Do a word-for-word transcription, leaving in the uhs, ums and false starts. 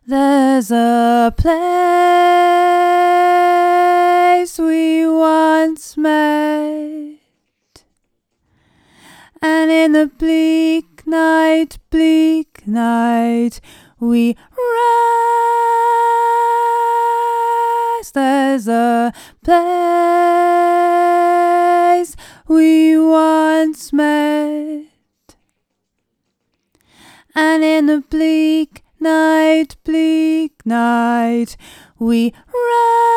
There's a place we once met, and in the bleak night, bleak night, we rest. There's a place we once met, and in the bleak night, bleak night, we rest.